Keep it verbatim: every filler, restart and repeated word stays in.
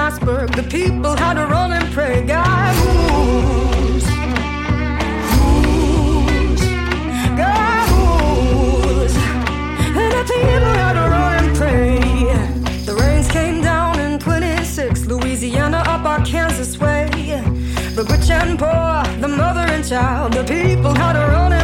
iceberg. The people had to run and pray. God moves, moves, God moves, and the people had to run and pray. The rains came down in twenty-six, Louisiana up Arkansas way. The rich and poor, the mother and child, the people had to run and